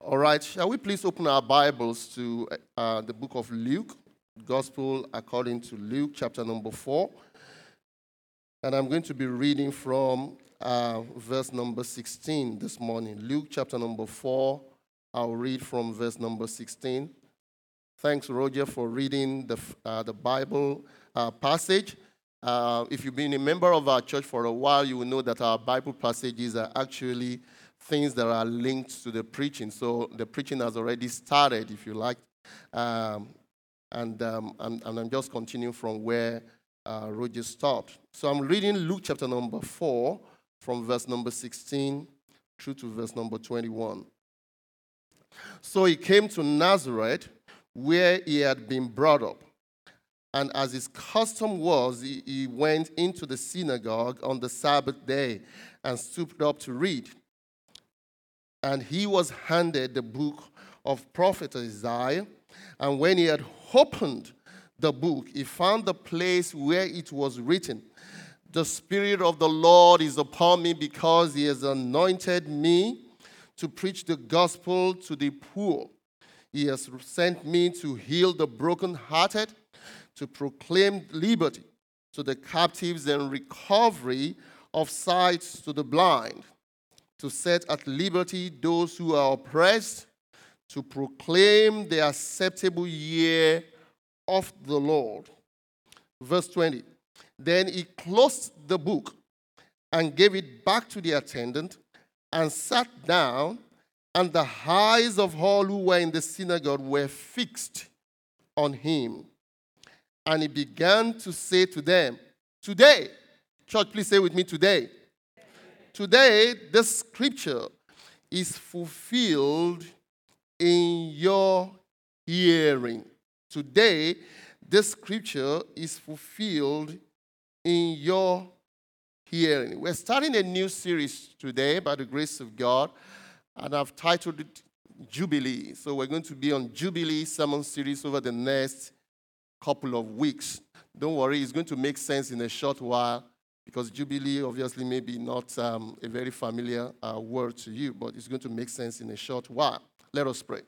All right, shall we please open our Bibles to the book of Luke, Gospel according to Luke, chapter number 4. And I'm going to be reading from verse number 16 this morning. Luke, chapter number 4, I'll read from verse number 16. Thanks, Roger, for reading the Bible passage. If you've been a member of our church for a while, you will know that our Bible passages are actually things that are linked to the preaching. So the preaching has already started, if you like. And I'm just continuing from where Roger stopped. So I'm reading Luke chapter number 4 from verse number 16 through to verse number 21. So he came to Nazareth, where he had been brought up. And as his custom was, he went into the synagogue on the Sabbath day and stooped up to read. And he was handed the book of prophet Isaiah. And when he had opened the book, he found the place where it was written, "The Spirit of the Lord is upon me, because he has anointed me to preach the gospel to the poor. He has sent me to heal the brokenhearted, to proclaim liberty to the captives and recovery of sight to the blind, to set at liberty those who are oppressed, to proclaim the acceptable year of the Lord." Verse 20. Then he closed the book and gave it back to the attendant and sat down, and the eyes of all who were in the synagogue were fixed on him. And he began to say to them, "Today," church, please say with me, "Today. Today, this scripture is fulfilled in your hearing." Today, this scripture is fulfilled in your hearing. We're starting a new series today by the grace of God, and I've titled it Jubilee. So we're going to be on Jubilee sermon series over the next couple of weeks. Don't worry, it's going to make sense in a short while, because Jubilee obviously may be not a very familiar word to you, but it's going to make sense in a short while. Let us pray.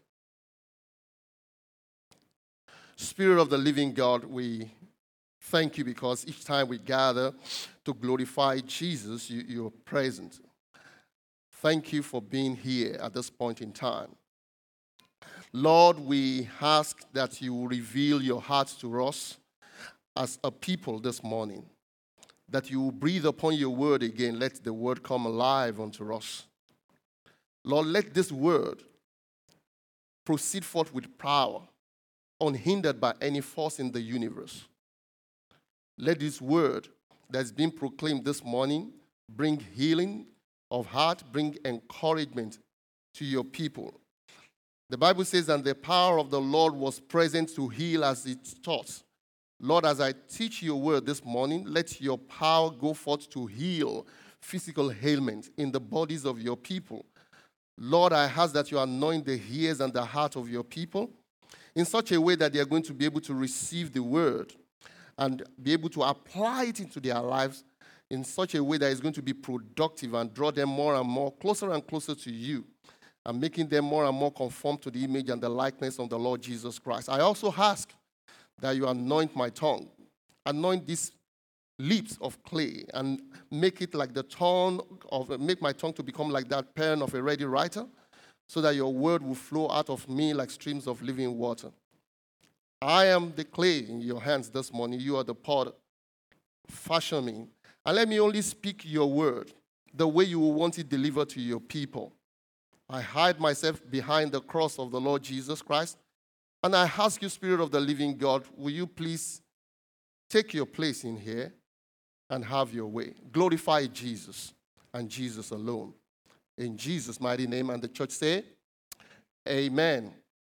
Spirit of the living God, we thank you because each time we gather to glorify Jesus, you're present. Thank you for being here at this point in time. Lord, we ask that you will reveal your heart to us as a people this morning, that you will breathe upon your word again. Let the word come alive unto us. Lord, let this word proceed forth with power, unhindered by any force in the universe. Let this word that's been proclaimed this morning bring healing of heart, bring encouragement to your people. The Bible says, "And the power of the Lord was present to heal as it taught." Lord, as I teach your word this morning, let your power go forth to heal physical ailments in the bodies of your people. Lord, I ask that you anoint the ears and the heart of your people in such a way that they are going to be able to receive the word and be able to apply it into their lives in such a way that is going to be productive and draw them more and more closer and closer to you, and making them more and more conform to the image and the likeness of the Lord Jesus Christ. I also ask that you anoint my tongue, anoint these lips of clay, and make it like make my tongue to become like that pen of a ready writer, so that your word will flow out of me like streams of living water. I am the clay in your hands this morning. You are the potter. Fashion me, and let me only speak your word the way you will want it delivered to your people. I hide myself behind the cross of the Lord Jesus Christ, and I ask you, Spirit of the living God, will you please take your place in here and have your way. Glorify Jesus and Jesus alone. In Jesus' mighty name, and the church say, amen.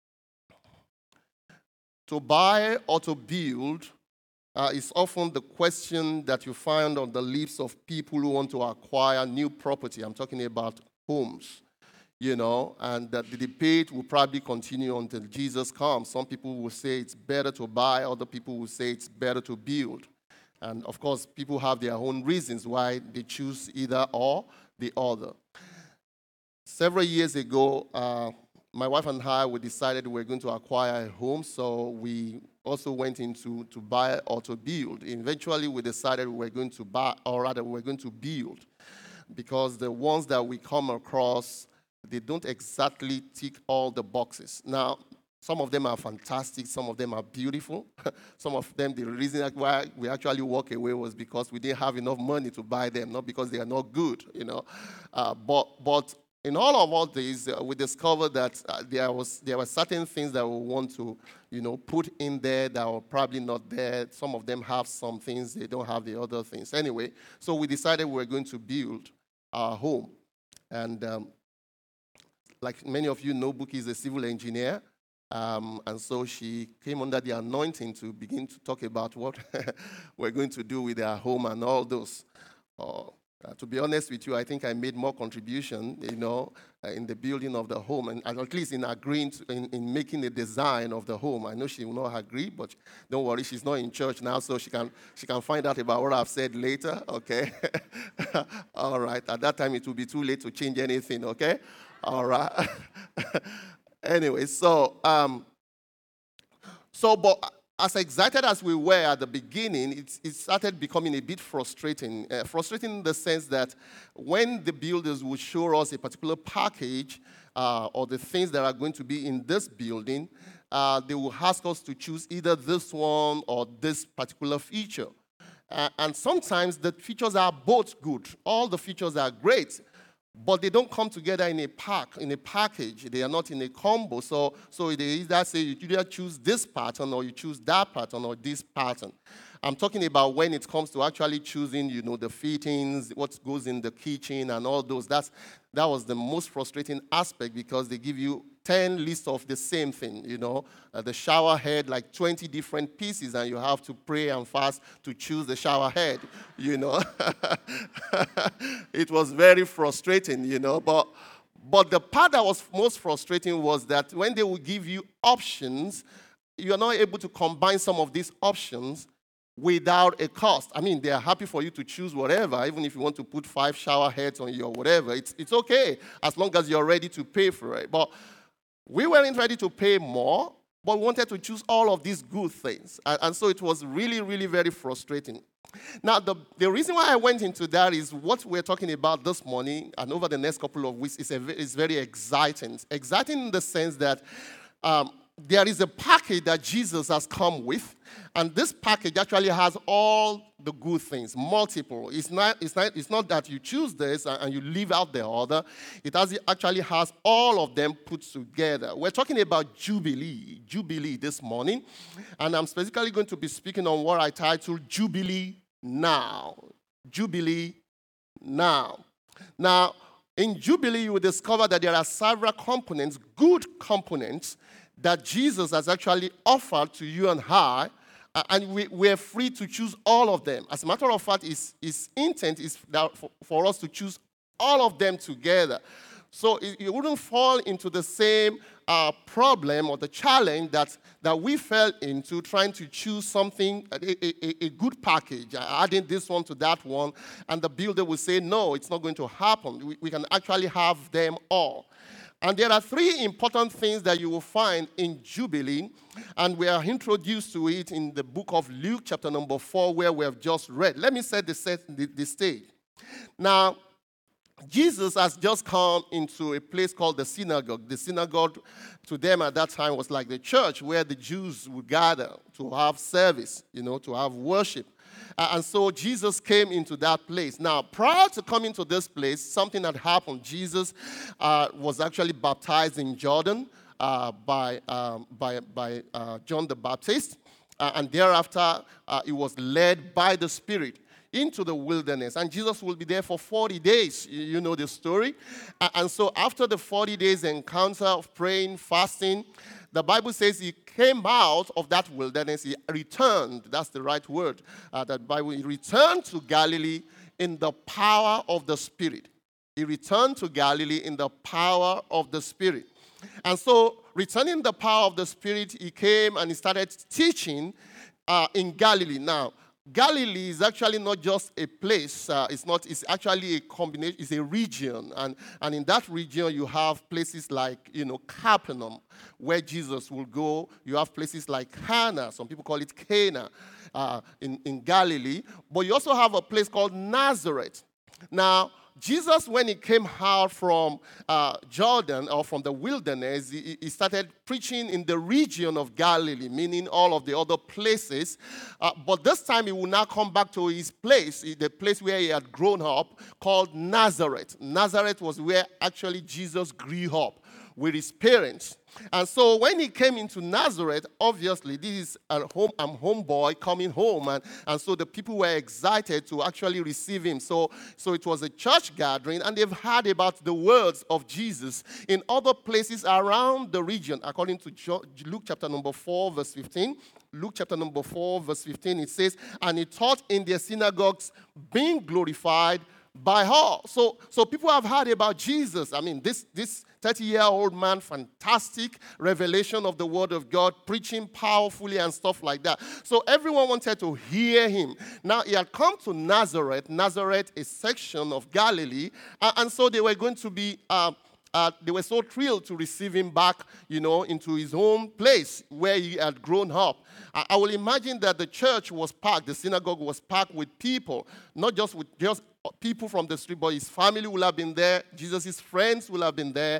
To buy or to build is often the question that you find on the lips of people who want to acquire new property. I'm talking about homes. And that the debate will probably continue until Jesus comes. Some people will say it's better to buy, other people will say it's better to build. And of course, people have their own reasons why they choose either or the other. Several years ago, my wife and I, we decided we were going to acquire a home, so we also went into to buy or to build. Eventually, we decided we were going to buy, or rather, we were going to build, because the ones that we come across, they don't exactly tick all the boxes. Now, some of them are fantastic, some of them are beautiful. Some of them, the reason why we actually walk away was because we didn't have enough money to buy them, not because they are not good, you know. But in all of these, we discovered that there were certain things that we want to, you know, put in there that were probably not there. Some of them have some things, they don't have the other things. Anyway, so we decided we were going to build our home. And like many of you know, Buki is a civil engineer. And so she came under the anointing to begin to talk about what we're going to do with our home and all those. To be honest with you, I think I made more contribution, you know, in the building of the home, and at least in agreeing in making the design of the home. I know she will not agree, but don't worry, she's not in church now, so she can find out about what I've said later, okay? All right, at that time it will be too late to change anything, okay? All right. Anyway, but as excited as we were at the beginning, it started becoming a bit frustrating. Frustrating in the sense that when the builders would show us a particular package or the things that are going to be in this building, they will ask us to choose either this one or this particular feature. And sometimes the features are both good. All the features are great, but they don't come together in a package. They are not in a combo. So they either say you either choose this pattern or you choose that pattern or this pattern. I'm talking about when it comes to actually choosing, you know, the fittings, what goes in the kitchen and all those. That was the most frustrating aspect, because they give you 10 lists of the same thing, you know. The shower head, like 20 different pieces, and you have to pray and fast to choose the shower head, you know. It was very frustrating, you know. But the part that was most frustrating was that when they would give you options, you are not able to combine some of these options without a cost. I mean, they are happy for you to choose whatever, even if you want to put 5 shower heads on your whatever. It's okay, as long as you're ready to pay for it. But we weren't ready to pay more, but we wanted to choose all of these good things. And so it was really, really very frustrating. Now, the reason why I went into that is what we're talking about this morning and over the next couple of weeks is very exciting. Exciting in the sense that there is a package that Jesus has come with, and this package actually has all the good things, multiple. It's not that you choose this and you leave out the other. It actually has all of them put together. We're talking about Jubilee this morning, and I'm specifically going to be speaking on what I titled Jubilee Now. Jubilee Now. Now, in Jubilee, you will discover that there are several components, good components, that Jesus has actually offered to you and I, and we're free to choose all of them. As a matter of fact, his intent is that for us to choose all of them together. So you wouldn't fall into the same problem or the challenge that we fell into, trying to choose something, a good package, adding this one to that one, and the builder will say, no, it's not going to happen. We can actually have them all. And there are 3 important things that you will find in Jubilee, and we are introduced to it in the book of Luke, chapter number 4, where we have just read. Let me set the stage. Now, Jesus has just come into a place called the synagogue. The synagogue to them at that time was like the church where the Jews would gather to have service, you know, to have worship. And so Jesus came into that place. Now, prior to coming to this place, something had happened. Jesus was actually baptized in Jordan by John the Baptist. And thereafter, he was led by the Spirit into the wilderness. And Jesus will be there for 40 days. You know the story. And so after the 40 days encounter of praying, fasting, the Bible says he came out of that wilderness. He returned. That's the right word. That Bible. He returned to Galilee in the power of the Spirit. He returned to Galilee in the power of the Spirit. And so, returning the power of the Spirit, he came and he started teaching in Galilee. Now, Galilee is actually not just a place. It's actually a combination. It's a region, and in that region you have places like Capernaum, where Jesus will go. You have places like Cana. Some people call it Cana, in Galilee. But you also have a place called Nazareth. Now, Jesus, when he came out from Jordan, or from the wilderness, he started preaching in the region of Galilee, meaning all of the other places. But this time he will now come back to his place, the place where he had grown up, called Nazareth. Nazareth was where actually Jesus grew up with his parents. And so when he came into Nazareth, obviously this is I'm homeboy coming home, and so the people were excited to actually receive him. So it was a church gathering, and they've heard about the words of Jesus in other places around the region. According to Luke chapter number 4, verse 15, Luke chapter number 4, verse 15, it says, "And he taught in their synagogues, being glorified by all." So people have heard about Jesus. I mean, this 30-year-old man, fantastic revelation of the word of God, preaching powerfully and stuff like that. So everyone wanted to hear him. Now, he had come to Nazareth. Nazareth, a section of Galilee, and so they were going to be they were so thrilled to receive him back, into his own place where he had grown up. I will imagine that the church was packed, the synagogue was packed with people, not just people from the street, but his family will have been there, Jesus' friends will have been there,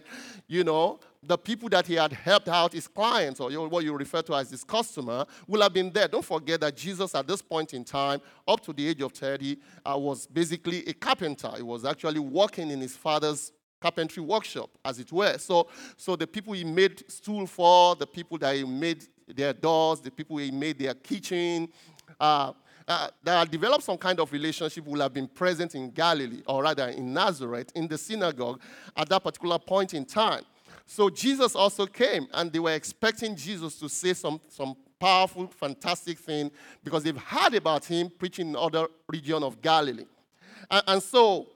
the people that he had helped out, his clients, or what you refer to as his customer, will have been there. Don't forget that Jesus, at this point in time, up to the age of 30, was basically a carpenter. He was actually working in his father's carpentry workshop, as it were. So the people he made stool for, the people that he made their doors, the people he made their kitchen, that had developed some kind of relationship will have been present in Galilee, or rather in Nazareth, in the synagogue at that particular point in time. So Jesus also came, and they were expecting Jesus to say some powerful, fantastic thing, because they've heard about him preaching in other region of Galilee. And so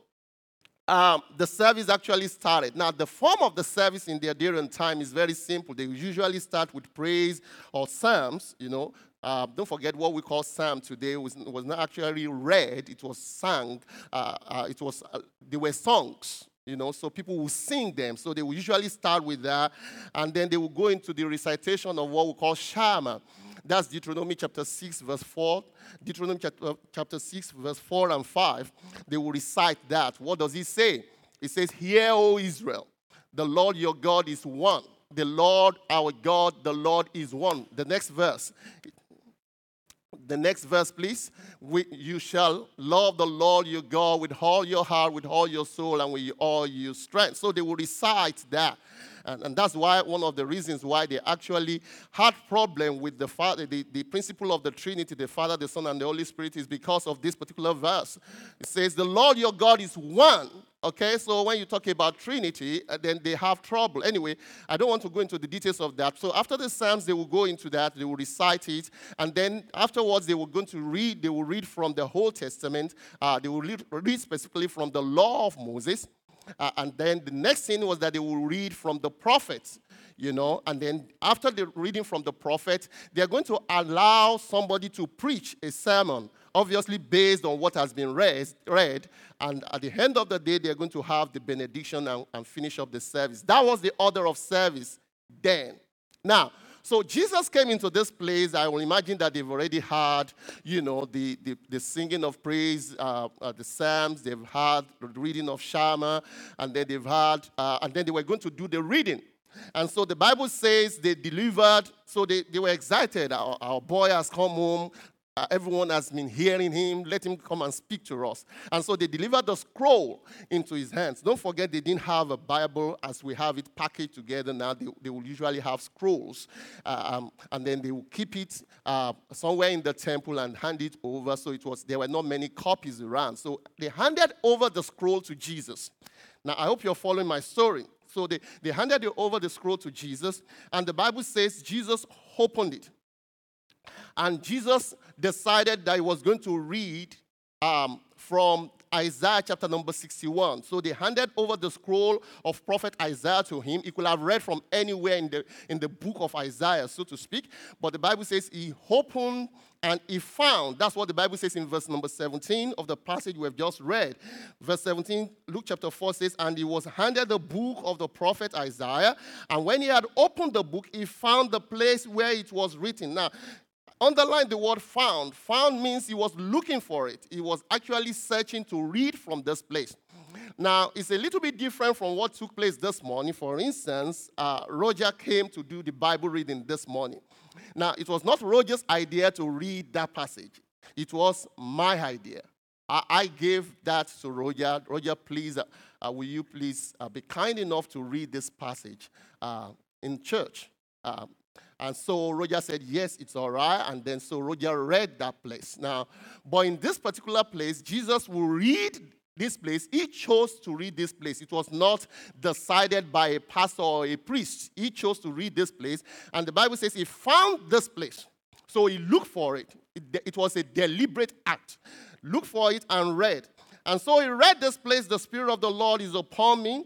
the service actually started. Now, the form of the service in their day and time is very simple. They usually start with praise or psalms, Don't forget what we call psalm today was not actually read, it was sung. They were songs, so people will sing them. So they will usually start with that, and then they will go into the recitation of what we call Shama. That's Deuteronomy chapter 6, verse 4. Deuteronomy chapter 6, verse 4 and 5. They will recite that. What does he say? It says, "Hear, O Israel, the Lord your God is one. The Lord our God, the Lord is one." The next verse. The next verse, please. "You shall love the Lord your God with all your heart, with all your soul, and with all your strength." So they will recite that. And that's why one of the reasons why they actually had problem with the Father, the principle of the Trinity, the Father, the Son, and the Holy Spirit, is because of this particular verse. It says, "The Lord your God is one." Okay, so when you talk about Trinity, then they have trouble. Anyway, I don't want to go into the details of that. So after the Psalms, they will go into that, they will recite it, and then afterwards they will read from the Old Testament. They will read specifically from the Law of Moses. And then the next thing was that they will read from the prophets, and then after the reading from the prophet, they are going to allow somebody to preach a sermon, obviously based on what has been read, and at the end of the day, they are going to have the benediction and finish up the service. That was the order of service then. Now, so Jesus came into this place. I will imagine that they've already had, the singing of praise, the psalms. They've had the reading of Shama, and then and then they were going to do the reading. And so the Bible says they delivered. So they were excited. Our boy has come home. Everyone has been hearing him. Let him come and speak to us. And so they delivered the scroll into his hands. Don't forget, they didn't have a Bible as we have it packaged together now. They will usually have scrolls. And then they will keep it somewhere in the temple and hand it over. So there were not many copies around. So they handed over the scroll to Jesus. Now, I hope you're following my story. So they handed over the scroll to Jesus. And the Bible says Jesus opened it. And Jesus decided that he was going to read from Isaiah chapter number 61. So they handed over the scroll of prophet Isaiah to him. He could have read from anywhere in the book of Isaiah, so to speak. But the Bible says he opened and he found. That's what the Bible says in verse number 17 of the passage we have just read. Verse 17, Luke chapter 4 says, and he was handed the book of the prophet Isaiah. And when he had opened the book, he found the place where it was written. Now, underline the word found. Found means he was looking for it. He was actually searching to read from this place. Now, it's a little bit different from what took place this morning. For instance, Roger came to do the Bible reading this morning. Now, it was not Roger's idea to read that passage. It was my idea. I gave that to Roger. Roger, please, will you please be kind enough to read this passage in church? And so Roger said, yes, it's all right. And then so Roger read that place. Now, but in this particular place, Jesus will read this place. He chose to read this place. It was not decided by a pastor or a priest. He chose to read this place. And the Bible says he found this place. So he looked for it. It was a deliberate act. Looked for it and read. And so he read this place, the Spirit of the Lord is upon me.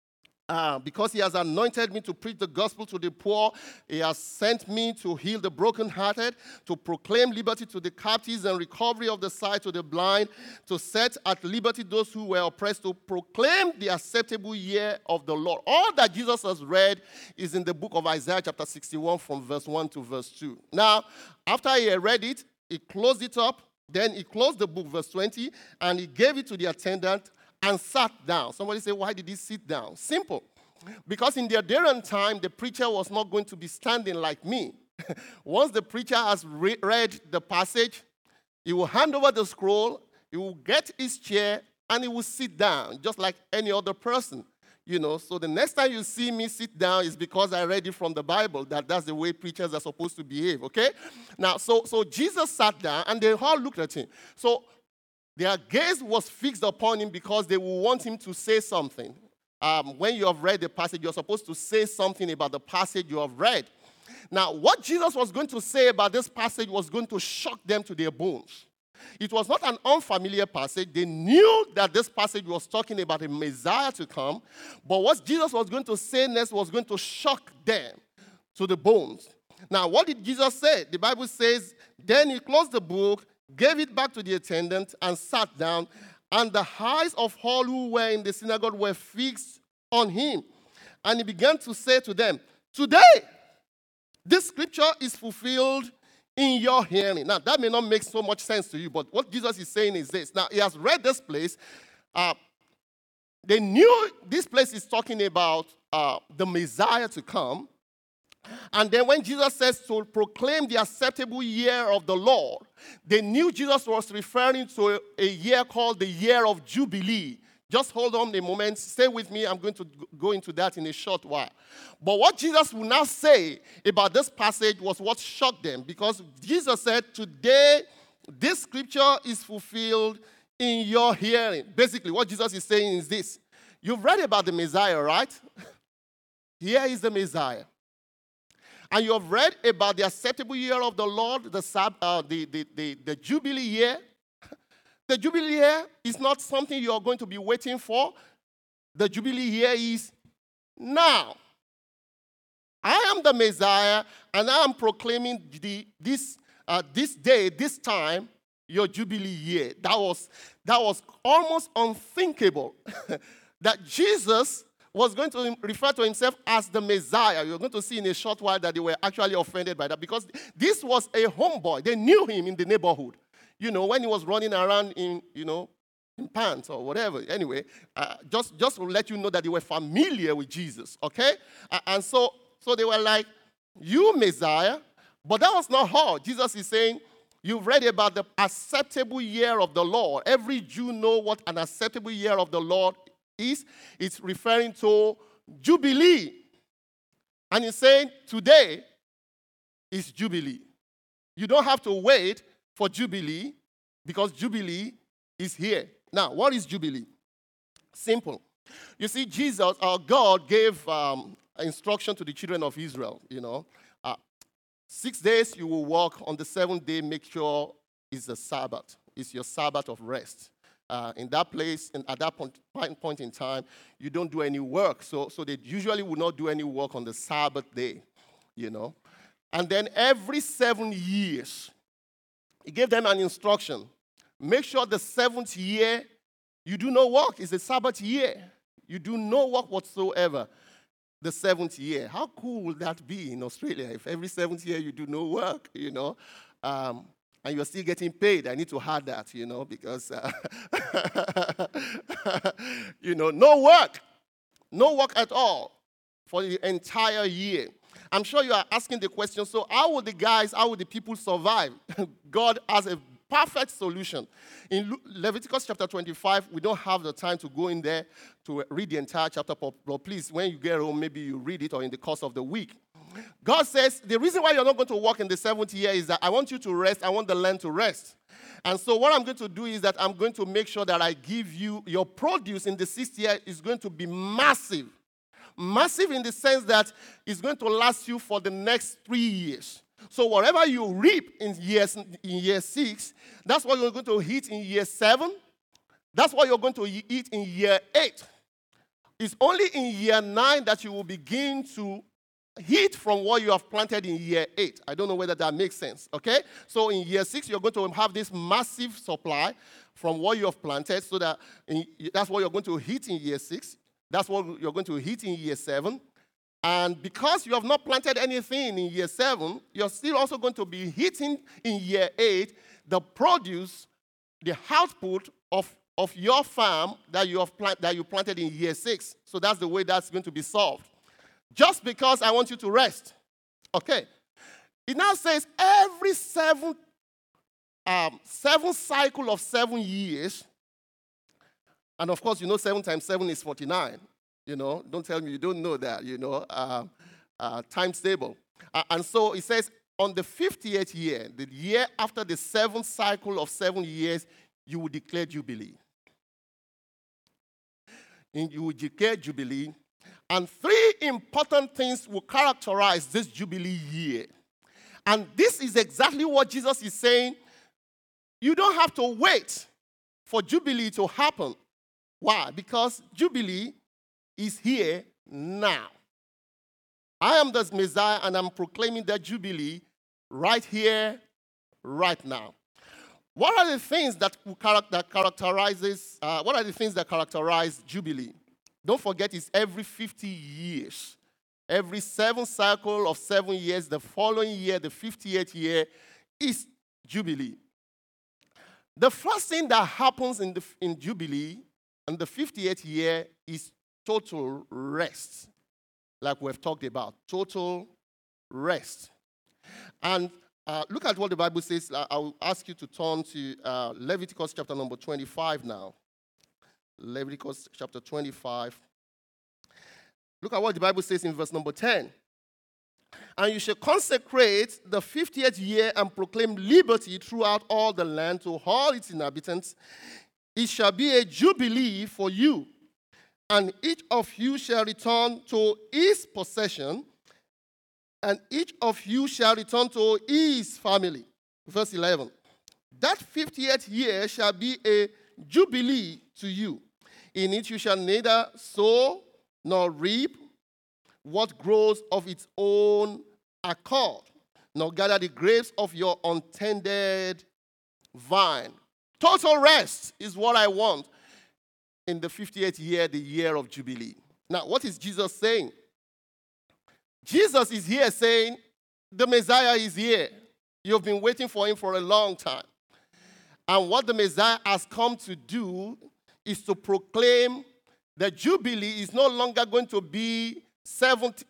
Because he has anointed me to preach the gospel to the poor. He has sent me to heal the brokenhearted, to proclaim liberty to the captives and recovery of the sight to the blind, to set at liberty those who were oppressed, to proclaim the acceptable year of the Lord. All that Jesus has read is in the book of Isaiah chapter 61 from verse 1 to verse 2. Now, after he had read it, he closed it up. Then he closed the book, verse 20, and he gave it to the attendant and sat down. Somebody say, why did he sit down? Simple. Because in their day and time, the preacher was not going to be standing like me. Once the preacher has read the passage, he will hand over the scroll, he will get his chair, and he will sit down, just like any other person. You know, so the next time you see me sit down is because I read it from the Bible, that's the way preachers are supposed to behave, okay? Now, so Jesus sat down, and they all looked at him. So their gaze was fixed upon him because they will want him to say something. When you have read the passage, you're supposed to say something about the passage you have read. Now, what Jesus was going to say about this passage was going to shock them to their bones. It was not an unfamiliar passage. They knew that this passage was talking about a Messiah to come, but what Jesus was going to say next was going to shock them to the bones. Now, what did Jesus say? The Bible says, then he closed the book, gave it back to the attendant, and sat down, and the eyes of all who were in the synagogue were fixed on him. And he began to say to them, today, this scripture is fulfilled in your hearing. Now, that may not make so much sense to you, but what Jesus is saying is this. Now, he has read this place. They knew this place is talking about the Messiah to come. And then when Jesus says to proclaim the acceptable year of the Lord, they knew Jesus was referring to a year called the year of Jubilee. Just hold on a moment. Stay with me. I'm going to go into that in a short while. But what Jesus will now say about this passage was what shocked them, because Jesus said, today this scripture is fulfilled in your hearing. Basically, what Jesus is saying is this. You've read about the Messiah, right? Here is the Messiah. And you have read about the acceptable year of the Lord, the Jubilee year. The Jubilee year is not something you are going to be waiting for. The Jubilee year is now. I am the Messiah, and I am proclaiming this day, this time, your Jubilee year. That was almost unthinkable that Jesus was going to refer to himself as the Messiah. You're going to see in a short while that they were actually offended by that, because this was a homeboy. They knew him in the neighborhood. You know, when he was running around in pants or whatever. Anyway, just to let you know that they were familiar with Jesus, okay? And so they were like, you Messiah. But that was not all. Jesus is saying, you've read about the acceptable year of the Lord. Every Jew knows what an acceptable year of the Lord is. It's referring to Jubilee. And he's saying, today is Jubilee. You don't have to wait for Jubilee, because Jubilee is here. Now, what is Jubilee? Simple. You see, Jesus, our God, gave instruction to the children of Israel, 6 days you will work. On the seventh day, make sure it's a Sabbath. It's your Sabbath of rest. in that place, and at that point in time, you don't do any work. So they usually will not do any work on the Sabbath day, you know. And then every 7 years, he gave them an instruction. Make sure the 7th year you do no work. It's a Sabbath year. You do no work whatsoever the 7th year. How cool would that be in Australia if every 7th year you do no work, you know? And you're still getting paid. I need to add that, you know, because, you know, no work at all for the entire year. I'm sure you are asking the question, so how would the people survive? God has a perfect solution. In Leviticus chapter 25, we don't have the time to go in there to read the entire chapter, but please, when you get home, maybe you read it or in the course of the week. God says, the reason why you're not going to work in the 7th year is that I want you to rest. I want the land to rest. And so what I'm going to do is that I'm going to make sure that I give you your produce in the 6th year is going to be massive. Massive in the sense that it's going to last you for the next 3 years. So whatever you reap in year 6, that's what you're going to eat in year 7. That's what you're going to eat in year 8. It's only in year 9 that you will begin to eat from what you have planted in year 8. I don't know whether that makes sense, okay? So in year 6, you're going to have this massive supply from what you have planted, so that that's what you're going to eat in year 6. That's what you're going to eat in year 7. And because you have not planted anything in year 7, you're still also going to be eating in year 8 the produce, the output of your farm that you planted in year 6. So that's the way that's going to be solved. Just because I want you to rest. Okay. It now says every seven cycle of 7 years, and of course, you know 7 times 7 is 49. You know, don't tell me you don't know that, you know, times table. And so it says on the 50th year, the year after the 7th cycle of 7 years, you will declare Jubilee. And you will declare Jubilee. And 3 important things will characterize this Jubilee year. And this is exactly what Jesus is saying. You don't have to wait for Jubilee to happen. Why? Because Jubilee is here now. I am the Messiah, and I'm proclaiming that Jubilee right here, right now. What are the things that characterize Jubilee? Don't forget, it's every 50 years. Every 7 cycle of 7 years, the following year, the 58th year, is Jubilee. The first thing that happens in Jubilee, in the 58th year, is total rest, like we've talked about. Total rest. And look at what the Bible says. I'll ask you to turn to Leviticus chapter number 25 now. Leviticus chapter 25. Look at what the Bible says in verse number 10. And you shall consecrate the 50th year and proclaim liberty throughout all the land to all its inhabitants. It shall be a jubilee for you, and each of you shall return to his possession, and each of you shall return to his family. Verse 11. That 50th year shall be a jubilee to you. In it you shall neither sow nor reap what grows of its own accord, nor gather the grapes of your untended vine. Total rest is what I want in the 58th year, the year of Jubilee. Now, what is Jesus saying? Jesus is here saying, the Messiah is here. You've been waiting for him for a long time. And what the Messiah has come to do is to proclaim that Jubilee is no longer going to be a 7th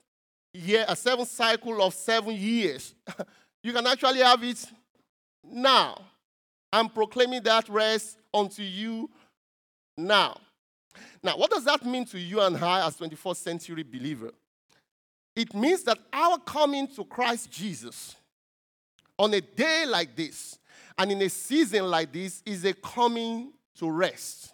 cycle of 7 years. You can actually have it now. I'm proclaiming that rest unto you now. Now, what does that mean to you and I as 21st century believer? It means that our coming to Christ Jesus on a day like this and in a season like this is a coming to rest.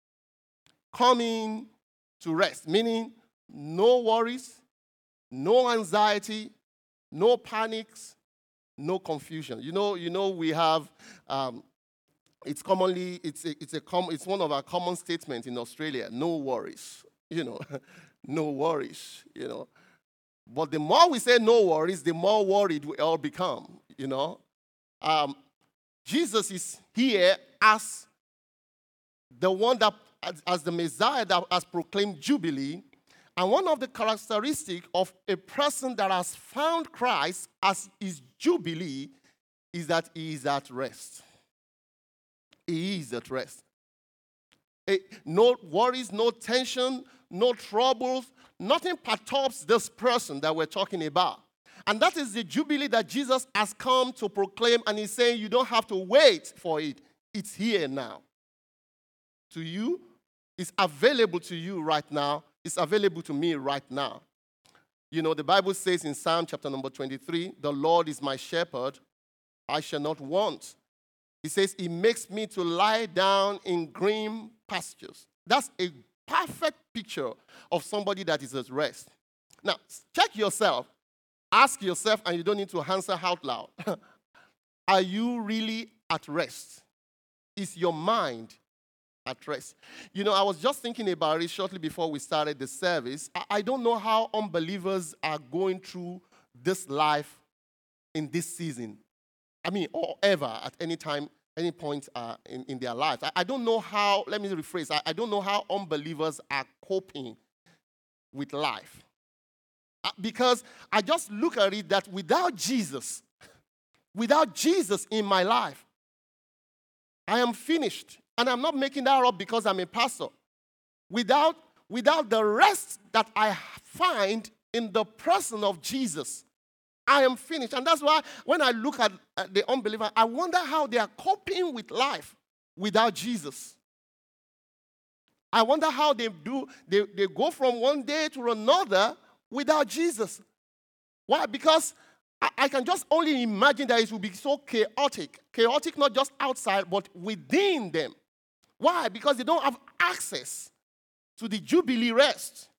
Coming to rest, meaning no worries, no anxiety, no panics, no confusion. You know, we have It's commonly, it's one of our common statements in Australia, no worries, no worries, But the more we say no worries, the more worried we all become. Um, Jesus is here as the one that, as the Messiah that has proclaimed Jubilee. And one of the characteristics of a person that has found Christ as his Jubilee is that he is at rest. He is at rest. No worries, no tension, no troubles, nothing perturbs this person that we're talking about. And that is the Jubilee that Jesus has come to proclaim, and he's saying you don't have to wait for it. It's here now. To you, it's available to you right now. It's available to me right now. The Bible says in Psalm chapter number 23, the Lord is my shepherd, I shall not want. He says, he makes me to lie down in green pastures. That's a perfect picture of somebody that is at rest. Now, check yourself. Ask yourself, and you don't need to answer out loud. Are you really at rest? Is your mind at rest? I was just thinking about it shortly before we started the service. I don't know how unbelievers are going through this life in this season. Or ever at any time, any point in their lives. I don't know how, let me rephrase, I don't know how unbelievers are coping with life. Because I just look at it that without Jesus in my life, I am finished. And I'm not making that up because I'm a pastor. Without the rest that I find in the person of Jesus, I am finished. And that's why when I look at the unbeliever, I wonder how they are coping with life without Jesus. I wonder how they go from one day to another without Jesus. Why? Because I can just only imagine that it will be so chaotic. Chaotic not just outside, but within them. Why? Because they don't have access to the Jubilee rest.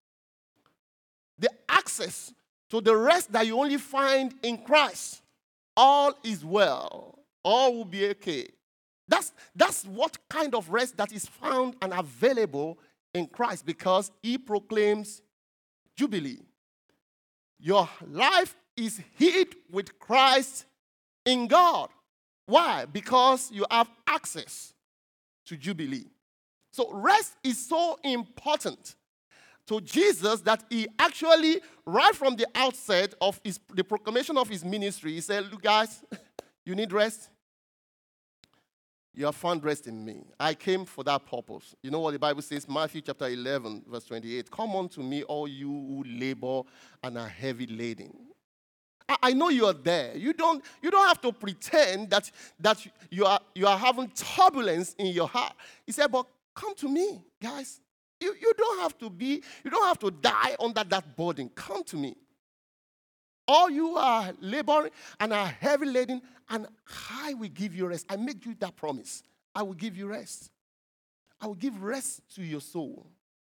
The access to the rest that you only find in Christ. All is well. All will be okay. That's what kind of rest that is found and available in Christ, because he proclaims Jubilee. Your life is hid with Christ in God. Why? Because you have access to Jubilee. So rest is so important to Jesus that he actually, right from the outset of the proclamation of his ministry, he said, look guys, you need rest? You have found rest in me. I came for that purpose. You know what the Bible says, Matthew chapter 11, verse 28. Come unto me, all you who labor and are heavy laden. I know you are there. You don't have to pretend that you are having turbulence in your heart. He said, but come to me, guys. You don't have to die under that burden. Come to me. All you are laboring and are heavy laden, and I will give you rest. I make you that promise. I will give you rest. I will give rest to your soul.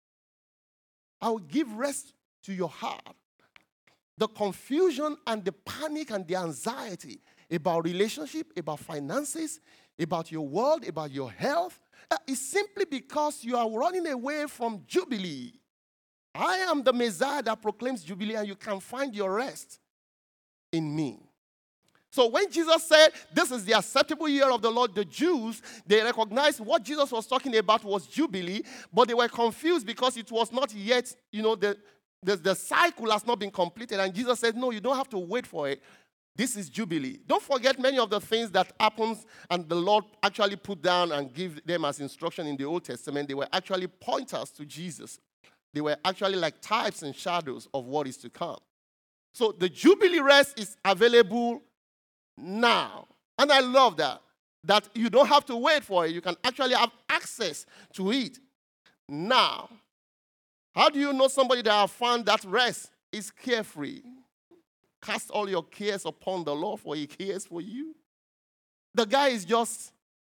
I will give rest to your heart. The confusion and the panic and the anxiety about relationship, about finances, about your world, about your health, is simply because you are running away from Jubilee. I am the Messiah that proclaims Jubilee, and you can find your rest in me. So when Jesus said, this is the acceptable year of the Lord, the Jews, they recognized what Jesus was talking about was Jubilee, but they were confused because it was not yet, the cycle has not been completed. And Jesus said, no, you don't have to wait for it. This is Jubilee. Don't forget many of the things that happens and the Lord actually put down and give them as instruction in the Old Testament. They were actually pointers to Jesus. They were actually like types and shadows of what is to come. So the Jubilee rest is available now. And I love that you don't have to wait for it. You can actually have access to it now. How do you know somebody that has found that rest is carefree? Cast all your cares upon the Lord, for he cares for you. The guy is just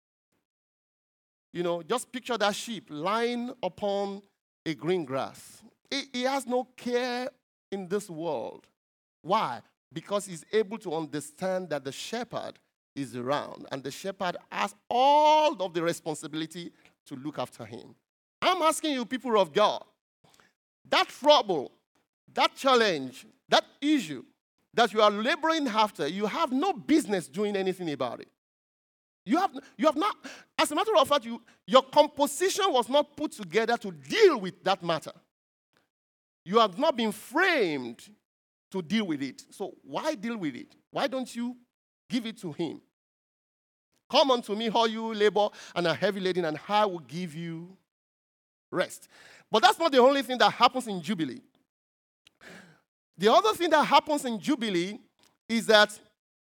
picture that sheep lying upon a green grass. He has no care in this world. Why? Because he's able to understand that the shepherd is around, and the shepherd has all of the responsibility to look after him. I'm asking you, people of God, that trouble, that challenge, that issue that you are laboring after, you have no business doing anything about it. You have not, as a matter of fact, your composition was not put together to deal with that matter. You have not been framed to deal with it. So why deal with it? Why don't you give it to him? Come unto me, all you labor and are heavy laden, and I will give you rest. But that's not the only thing that happens in Jubilee. The other thing that happens in Jubilee is that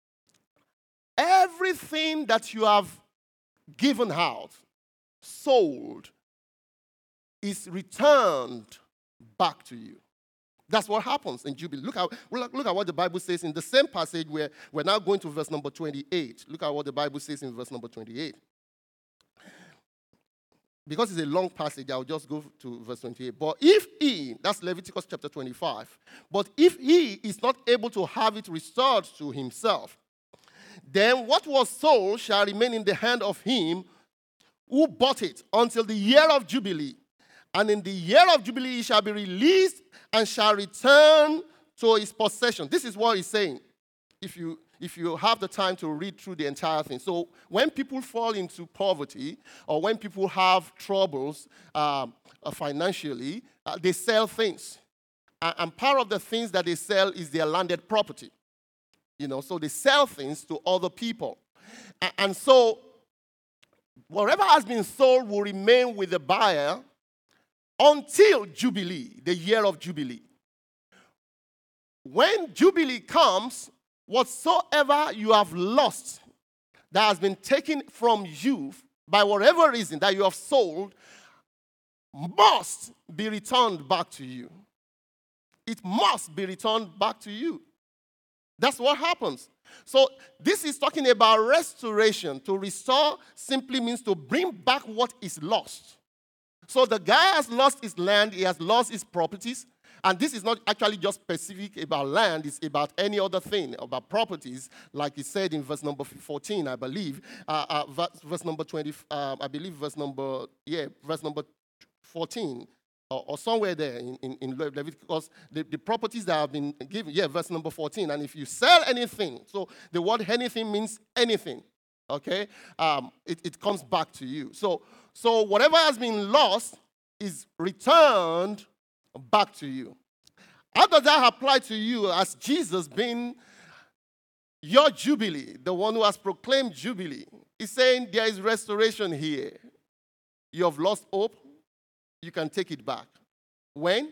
everything that you have given out, sold, is returned back to you. That's what happens in Jubilee. Look at what the Bible says in the same passage where we're now going to verse number 28. Look at what the Bible says in verse number 28. Because it's a long passage, I'll just go to verse 28. But if he, that's Leviticus chapter 25, but if he is not able to have it restored to himself, then what was sold shall remain in the hand of him who bought it until the year of Jubilee. And in the year of Jubilee, he shall be released and shall return to his possession. This is what he's saying, if you have the time to read through the entire thing. So when people fall into poverty or when people have troubles financially, they sell things. And part of the things that they sell is their landed property. So they sell things to other people. And so whatever has been sold will remain with the buyer until Jubilee, the year of Jubilee. When Jubilee comes, whatsoever you have lost that has been taken from you by whatever reason that you have sold must be returned back to you. It must be returned back to you. That's what happens. So this is talking about restoration. To restore simply means to bring back what is lost. So the guy has lost his land, he has lost his properties, and this is not actually just specific about land, it's about any other thing, about properties, like he said in verse number 14, I believe, verse number 20, I believe verse number 14, or somewhere there in Leviticus, the properties that have been given, verse number 14, and if you sell anything, so the word anything means anything, okay, it comes back to you. So whatever has been lost is returned back to you. How does that apply to you as Jesus being your Jubilee, the one who has proclaimed Jubilee? He's saying there is restoration here. You have lost hope. You can take it back. When?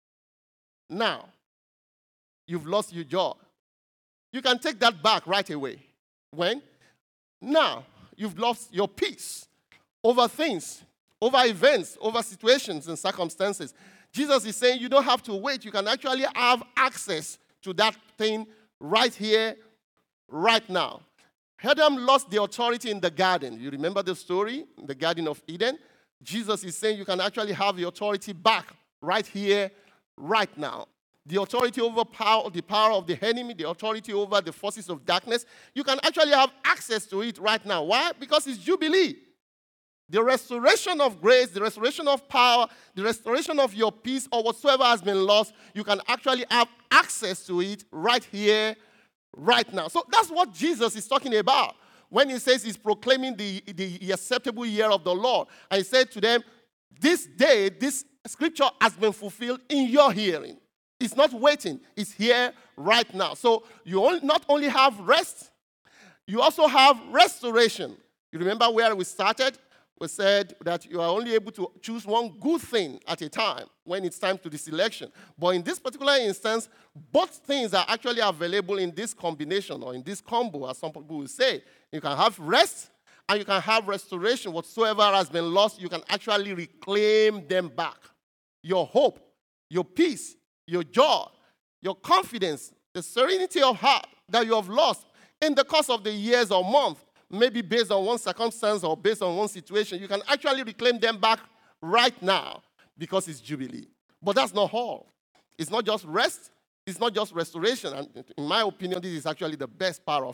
Now. You've lost your job. You can take that back right away. When? Now. You've lost your peace over things, over events, over situations and circumstances. Jesus is saying you don't have to wait. You can actually have access to that thing right here, right now. Adam lost the authority in the garden. You remember the story, in the Garden of Eden? Jesus is saying you can actually have the authority back right here, right now. The authority over the power of the enemy, the authority over the forces of darkness, you can actually have access to it right now. Why? Because it's Jubilee. The restoration of grace, the restoration of power, the restoration of your peace or whatsoever has been lost, you can actually have access to it right here, right now. So that's what Jesus is talking about when he says he's proclaiming the acceptable year of the Lord. And he said to them, this day, this scripture has been fulfilled in your hearing. It's not waiting. It's here right now. So you not only have rest, you also have restoration. You remember where we started? We said that you are only able to choose one good thing at a time when it's time to the selection. But in this particular instance, both things are actually available in this combination or in this combo, as some people will say. You can have rest and you can have restoration. Whatsoever has been lost, you can actually reclaim them back. Your hope, your peace, your joy, your confidence, the serenity of heart that you have lost in the course of the years or months, maybe based on one circumstance or based on one situation, you can actually reclaim them back right now because it's Jubilee. But that's not all. It's not just rest. It's not just restoration. And in my opinion, this is actually the best part of it.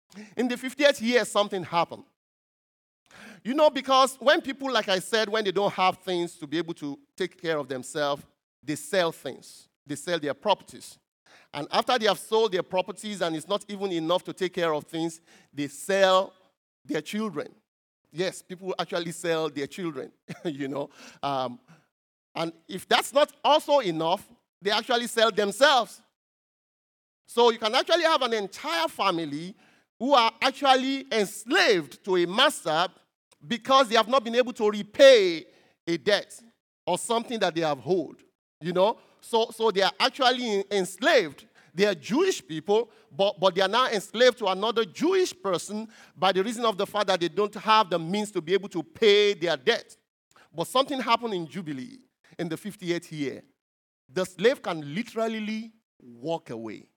In the 50th year, something happened. You know, because when people, like I said, when they don't have things to be able to take care of themselves, they sell things. They sell their properties. And after they have sold their properties and it's not even enough to take care of things, they sell their children. Yes, people actually sell their children, you know. And if that's not also enough, they actually sell themselves. So you can actually have an entire family who are actually enslaved to a master because they have not been able to repay a debt or something that they have owed, you know. So they are actually enslaved. They are Jewish people, but they are now enslaved to another Jewish person by the reason of the fact that they don't have the means to be able to pay their debt. But something happened in Jubilee in the 58th year. The slave can literally walk away.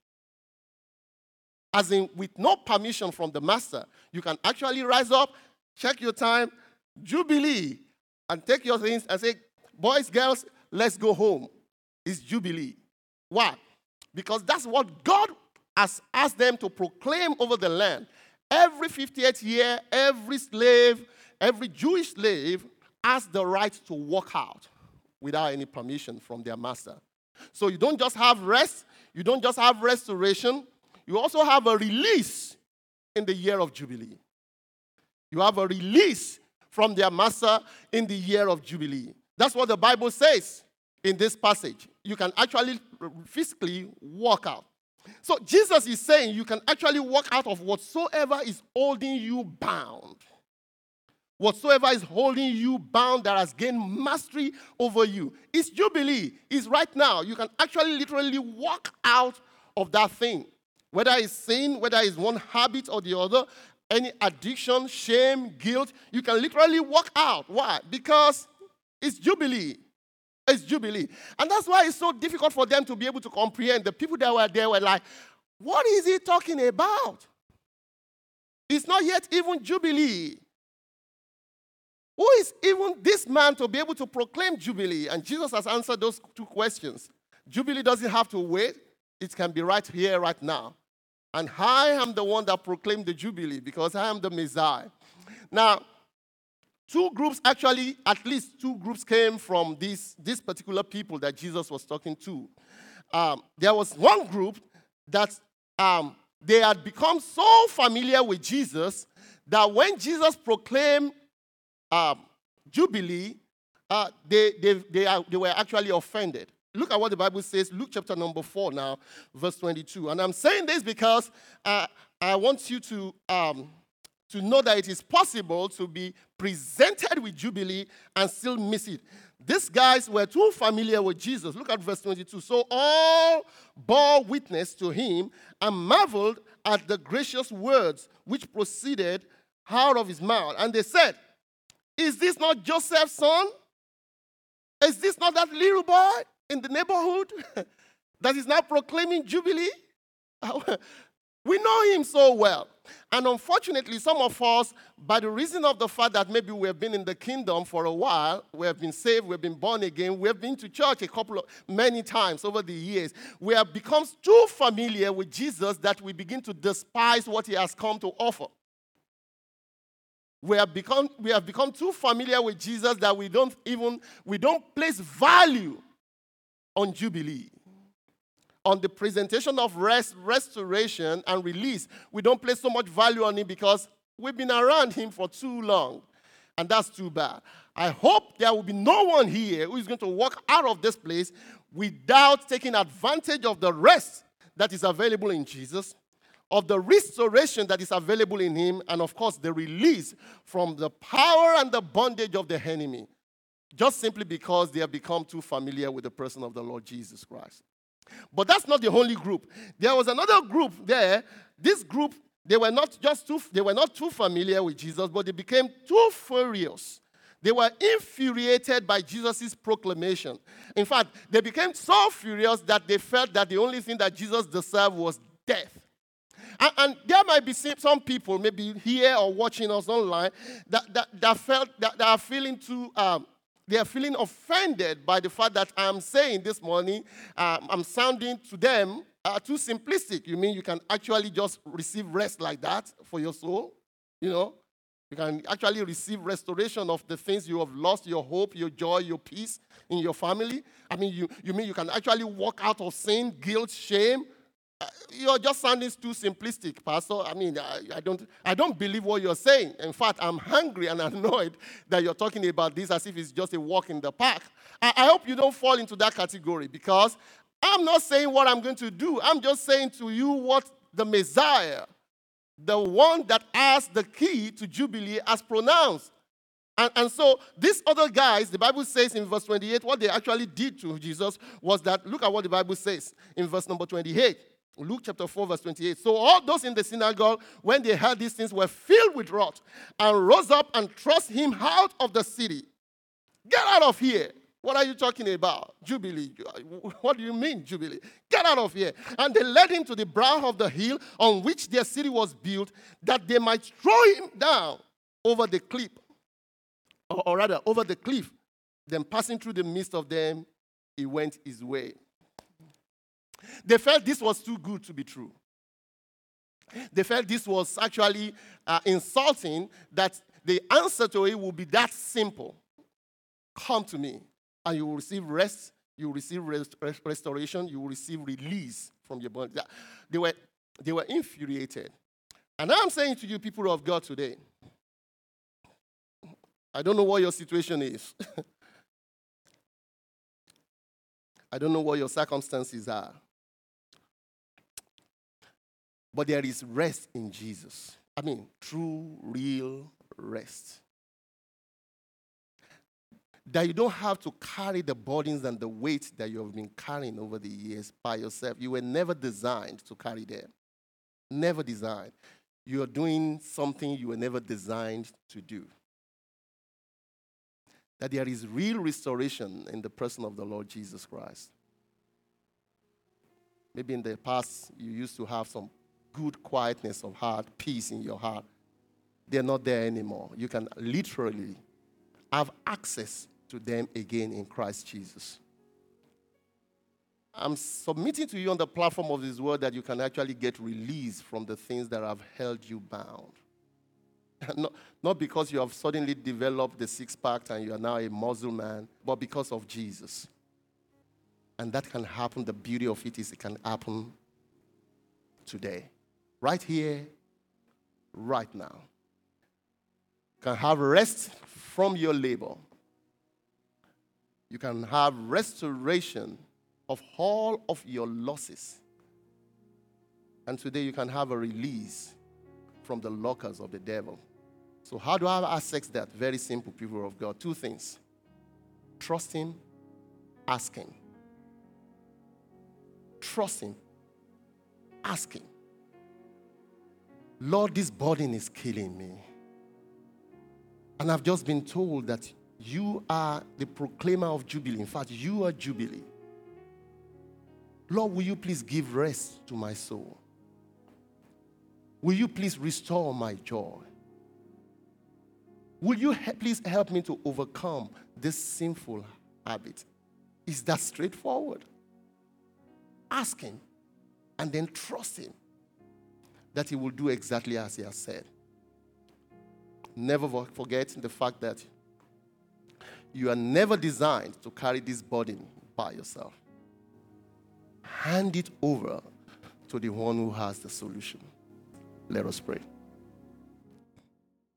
As in, with no permission from the master, you can actually rise up, check your time, Jubilee, and take your things and say, boys, girls, let's go home. It's Jubilee. Why? Because that's what God has asked them to proclaim over the land. Every 58th year, every slave, every Jewish slave has the right to walk out without any permission from their master. So you don't just have rest, you don't just have restoration, you also have a release in the year of Jubilee. You have a release from their master in the year of Jubilee. That's what the Bible says in this passage. You can actually physically walk out. So Jesus is saying you can actually walk out of whatsoever is holding you bound. Whatsoever is holding you bound that has gained mastery over you. It's Jubilee. It's right now. You can actually literally walk out of that thing. Whether it's sin, whether it's one habit or the other, any addiction, shame, guilt, you can literally walk out. Why? Because it's Jubilee. It's Jubilee. And that's why it's so difficult for them to be able to comprehend. The people that were there were like, what is he talking about? It's not yet even Jubilee. Who is even this man to be able to proclaim Jubilee? And Jesus has answered those two questions. Jubilee doesn't have to wait. It can be right here, right now. And I am the one that proclaimed the Jubilee because I am the Messiah. Now, two groups, actually, at least two groups came from these particular people that Jesus was talking to. There was one group that they had become so familiar with Jesus that when Jesus proclaimed Jubilee, they were actually offended. Look at what the Bible says, Luke chapter number 4 now, verse 22. And I'm saying this because I want you to know that it is possible to be presented with Jubilee and still miss it. These guys were too familiar with Jesus. Look at verse 22. So all bore witness to him and marveled at the gracious words which proceeded out of his mouth. And they said, is this not Joseph's son? Is this not that little boy in the neighborhood that is now proclaiming Jubilee? We know him so well. And unfortunately, some of us, by the reason of the fact that maybe we have been in the kingdom for a while, we have been saved, we have been born again, we have been to church many times over the years, we have become too familiar with Jesus that we begin to despise what he has come to offer. We have become too familiar with Jesus that we don't place value on Jubilee. On the presentation of restoration, and release, we don't place so much value on it because we've been around him for too long. And that's too bad. I hope there will be no one here who is going to walk out of this place without taking advantage of the rest that is available in Jesus, of the restoration that is available in him, and of course the release from the power and the bondage of the enemy, just simply because they have become too familiar with the person of the Lord Jesus Christ. But that's not the only group. There was another group there. This group, they were not too familiar with Jesus, but they became too furious. They were infuriated by Jesus' proclamation. In fact, they became so furious that they felt that the only thing that Jesus deserved was death. And there might be some people, maybe here or watching us online, that are feeling too. They are feeling offended by the fact that I'm saying this morning, I'm sounding to them too simplistic. You mean you can actually just receive rest like that for your soul? You know, you can actually receive restoration of the things you have lost, your hope, your joy, your peace in your family. I mean, you mean you can actually walk out of sin, guilt, shame? You're just sounding too simplistic, Pastor. I mean, I don't believe what you're saying. In fact, I'm hungry and annoyed that you're talking about this as if it's just a walk in the park. I hope you don't fall into that category, because I'm not saying what I'm going to do. I'm just saying to you what the Messiah, the one that has the key to Jubilee, has pronounced. And so these other guys, the Bible says in verse 28, what they actually did to Jesus was that, look at what the Bible says in verse number 28. Luke chapter 4, verse 28. So all those in the synagogue, when they heard these things, were filled with wrath and rose up and thrust him out of the city. Get out of here. What are you talking about? Jubilee. What do you mean, Jubilee? Get out of here. And they led him to the brow of the hill on which their city was built, that they might throw him down over the cliff. Or rather, over the cliff. Then passing through the midst of them, he went his way. They felt this was too good to be true. They felt this was actually insulting, that the answer to it would be that simple. Come to me, and you will receive rest, you will receive restoration, you will receive release from your body. They were infuriated. And I'm saying to you, people of God, today, I don't know what your situation is. I don't know what your circumstances are. But there is rest in Jesus. I mean, true, real rest. That you don't have to carry the burdens and the weight that you have been carrying over the years by yourself. You were never designed to carry them. Never designed. You are doing something you were never designed to do. That there is real restoration in the person of the Lord Jesus Christ. Maybe in the past you used to have some good quietness of heart, peace in your heart. They're not there anymore. You can literally have access to them again in Christ Jesus. I'm submitting to you on the platform of this word that you can actually get released from the things that have held you bound. Not because you have suddenly developed the six-pack and you are now a muscle man, but because of Jesus. And that can happen. The beauty of it is it can happen today. Right here, right now. You can have rest from your labor. You can have restoration of all of your losses. And today you can have a release from the lockers of the devil. So how do I access that? Very simple, people of God. Two things. Trust him, ask him. Trust him, ask him. Lord, this burden is killing me. And I've just been told that you are the proclaimer of Jubilee. In fact, you are Jubilee. Lord, will you please give rest to my soul? Will you please restore my joy? Will you please help me to overcome this sinful habit? Is that straightforward? Ask him and then trust him that he will do exactly as he has said. Never forget the fact that you are never designed to carry this burden by yourself. Hand it over to the one who has the solution. Let us pray.